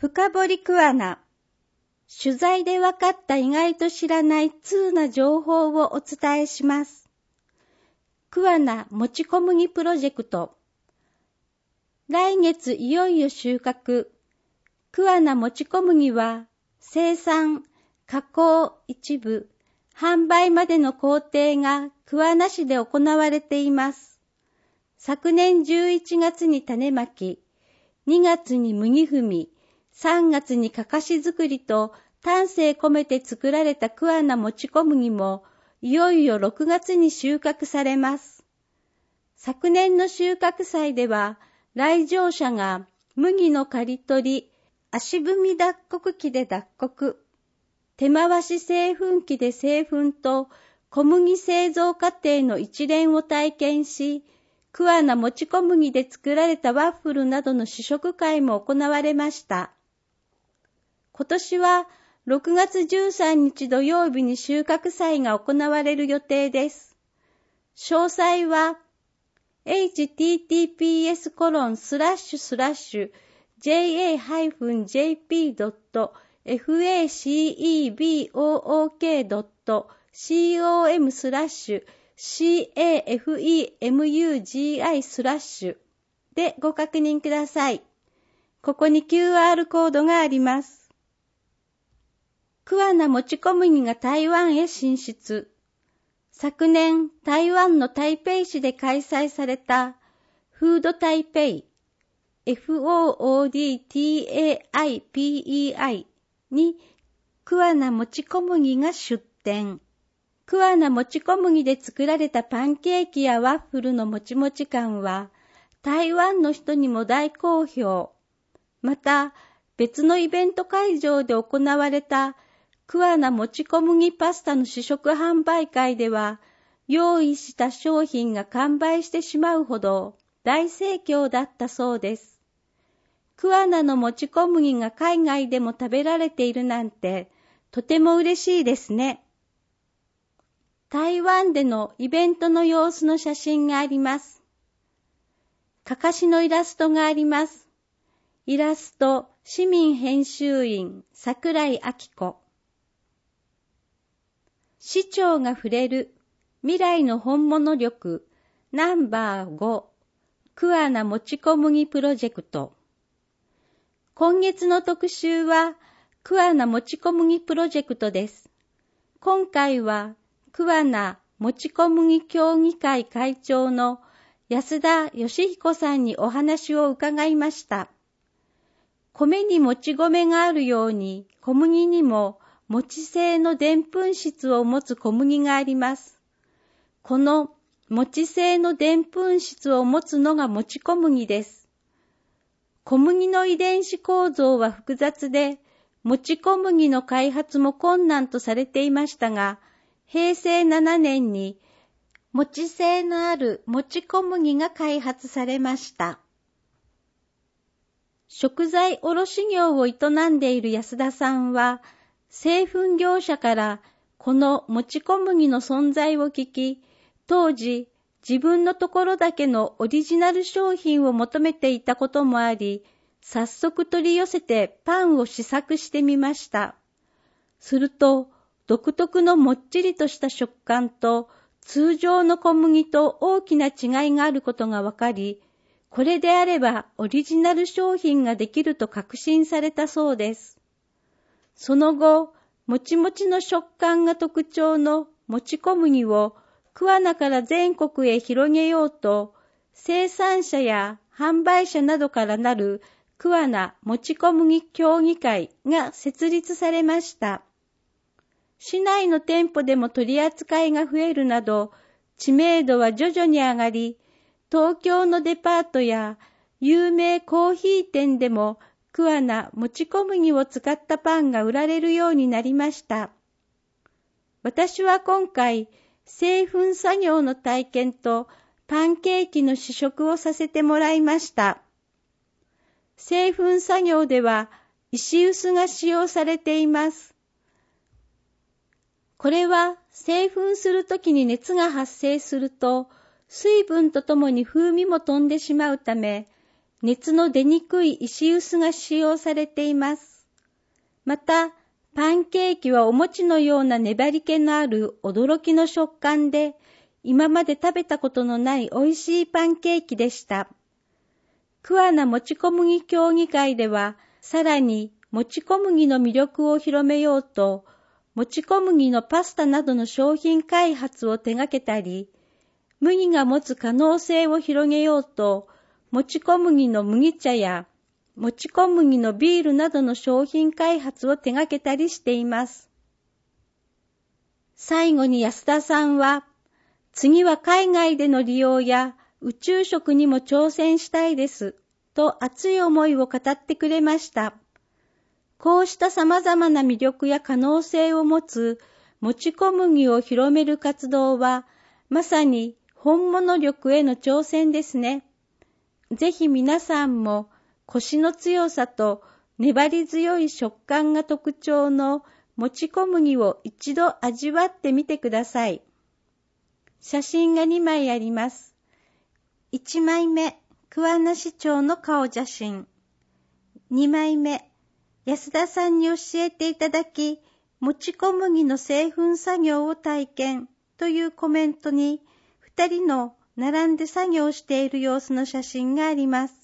深掘り桑名。取材で分かった意外と知らない通な情報をお伝えします。桑名もち小麦プロジェクト。来月いよいよ収穫。桑名もち小麦は生産、加工一部、販売までの工程が桑名市で行われています。昨年11月に種まき、2月に麦踏み、3月にかかし作りと丹精込めて作られた桑名もち小麦もいよいよ6月に収穫されます。昨年の収穫祭では来場者が麦の刈り取り、足踏み脱穀機で脱穀、手回し製粉機で製粉と小麦製造過程の一連を体験し、桑名もち小麦で作られたワッフルなどの試食会も行われました。今年は6月13日土曜日に収穫祭が行われる予定です。詳細は jptpscolon/jp.facebook.com/CAFEMUGI/ でご確認ください。ここに QR コードがあります。桑名もち小麦が台湾へ進出。昨年、台湾の台北市で開催されたフード台北 FOODTAIPEI に桑名もち小麦が出展。桑名もち小麦で作られたパンケーキやワッフルのもちもち感は台湾の人にも大好評。また、別のイベント会場で行われた桑名もち小麦パスタの試食販売会では、用意した商品が完売してしまうほど大盛況だったそうです。桑名のもち小麦が海外でも食べられているなんて、とても嬉しいですね。台湾でのイベントの様子の写真があります。かかしのイラストがあります。イラスト、市民編集員、桜井明子。市長が触れる未来の本物力ナンバー5桑名もち小麦プロジェクト。今月の特集は桑名もち小麦プロジェクトです。今回は桑名もち小麦協議会会長の安田義彦さんにお話を伺いました。米にもち米があるように小麦にももち製のでんぷん質を持つ小麦があります。このもち製のでんぷん質を持つのがもち小麦です。小麦の遺伝子構造は複雑で、もち小麦の開発も困難とされていましたが、平成7年にもち製のあるもち小麦が開発されました。食材卸業を営んでいる安田さんは、製粉業者からこのもち小麦の存在を聞き、当時自分のところだけのオリジナル商品を求めていたこともあり、早速取り寄せてパンを試作してみました。すると、独特のもっちりとした食感と通常の小麦と大きな違いがあることが分かり、これであればオリジナル商品ができると確信されたそうです。その後、もちもちの食感が特徴のもち小麦を桑名から全国へ広げようと、生産者や販売者などからなる桑名もち小麦協議会が設立されました。市内の店舗でも取り扱いが増えるなど、知名度は徐々に上がり、東京のデパートや有名コーヒー店でも桑名もち小麦を使ったパンが売られるようになりました。私は今回、製粉作業の体験とパンケーキの試食をさせてもらいました。製粉作業では石臼が使用されています。これは製粉するときに熱が発生すると、水分とともに風味も飛んでしまうため、 熱の出にくい石臼が使用されています。また、パンケーキはお餅のような粘り気のある驚きの食感で、今まで食べたことのない美味しいパンケーキでした。桑名もち小麦協議会では、さらにもち小麦の魅力を広めようと、もち小麦のパスタなどの商品開発を手掛けたり、麦が持つ可能性を広げようと、もち小麦の麦茶や、もち小麦のビールなどの商品開発を手掛けたりしています。最後に安田さんは、次は海外での利用や宇宙食にも挑戦したいです、と熱い思いを語ってくれました。こうした様々な魅力や可能性を持つもち小麦を広める活動は、まさに本物力への挑戦ですね。ぜひ皆さんもコシの強さと粘り強い食感が特徴のもち小麦を一度味わってみてください。写真が2枚あります。1枚目、桑名市長の顔写真。2枚目、安田さんに教えていただき、もち小麦の製粉作業を体験というコメントに、2人の並んで作業している様子の写真があります。